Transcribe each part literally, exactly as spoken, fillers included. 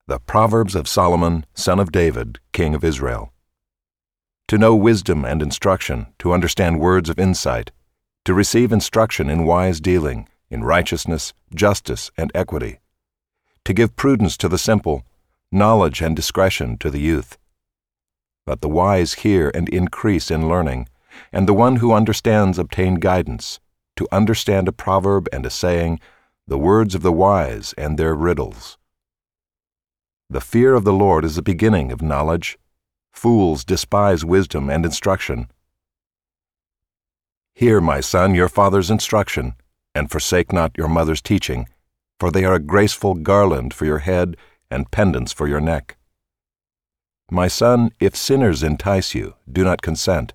The Proverbs of Solomon, son of David, king of Israel. To know wisdom and instruction, to understand words of insight, to receive instruction in wise dealing, in righteousness, justice, and equity, to give prudence to the simple, knowledge and discretion to the youth. Let the wise hear and increase in learning, and the one who understands obtain guidance, to understand a proverb and a saying, the words of the wise and their riddles. The fear of the Lord is the beginning of knowledge. Fools despise wisdom and instruction. Hear, my son, your father's instruction, and forsake not your mother's teaching, for they are a graceful garland for your head and pendants for your neck. My son, if sinners entice you, do not consent.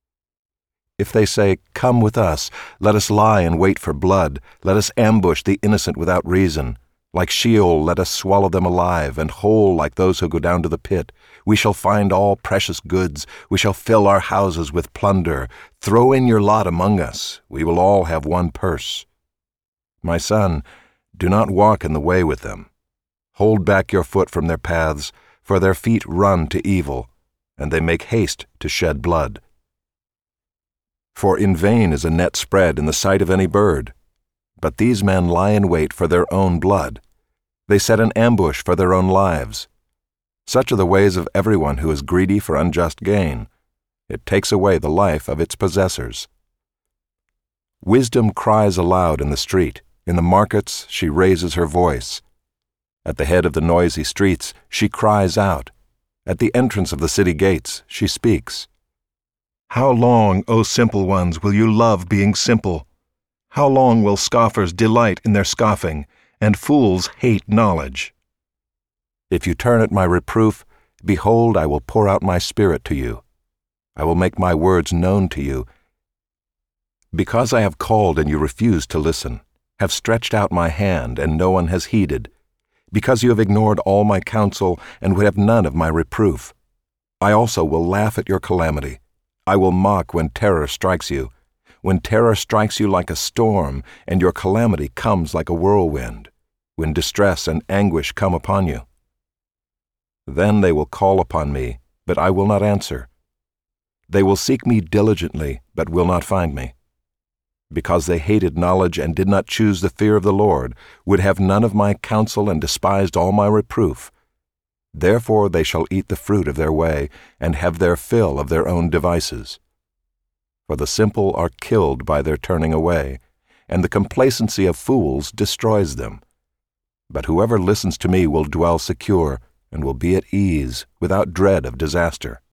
If they say, "Come with us, let us lie and wait for blood, let us ambush the innocent without reason. Like Sheol, let us swallow them alive, and whole like those who go down to the pit. We shall find all precious goods. We shall fill our houses with plunder. Throw in your lot among us. We will all have one purse." My son, do not walk in the way with them. Hold back your foot from their paths, for their feet run to evil, and they make haste to shed blood. For in vain is a net spread in the sight of any bird. But these men lie in wait for their own blood. They set an ambush for their own lives. Such are the ways of everyone who is greedy for unjust gain. It takes away the life of its possessors. Wisdom cries aloud in the street. In the markets she raises her voice. At the head of the noisy streets she cries out. At the entrance of the city gates she speaks. How long, O simple ones, will you love being simple? How long will scoffers delight in their scoffing, and fools hate knowledge? If you turn at my reproof, behold, I will pour out my spirit to you. I will make my words known to you. Because I have called and you refused to listen, have stretched out my hand and no one has heeded, because you have ignored all my counsel and would have none of my reproof, I also will laugh at your calamity. I will mock when terror strikes you. When terror strikes you like a storm, and your calamity comes like a whirlwind, when distress and anguish come upon you. Then they will call upon me, but I will not answer. They will seek me diligently, but will not find me. Because they hated knowledge and did not choose the fear of the Lord, would have none of my counsel and despised all my reproof. Therefore they shall eat the fruit of their way, and have their fill of their own devices. For the simple are killed by their turning away, and the complacency of fools destroys them. But whoever listens to me will dwell secure, and will be at ease, without dread of disaster.